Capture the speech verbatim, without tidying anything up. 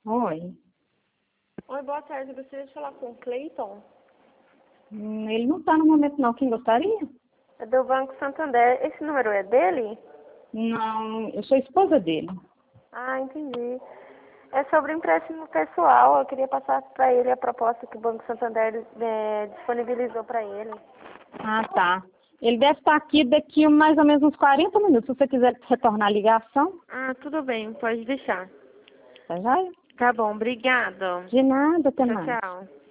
Oi. Oi, boa tarde. Eu gostaria de falar com o Cleiton. Hum, Ele não está no momento não. Quem gostaria? É do Banco Santander. Esse número é dele? Não, eu sou esposa dele. Ah, entendi. É sobre empréstimo pessoal. Eu queria passar para ele a proposta que o Banco Santander é, disponibilizou para ele. Ah, tá. Ele deve estar aqui daqui mais ou menos uns quarenta minutos. Se você quiser retornar a ligação, Ah, tudo bem. Pode deixar. tá já? Tá bom. Obrigada. De nada, até Tchau, mais. tchau.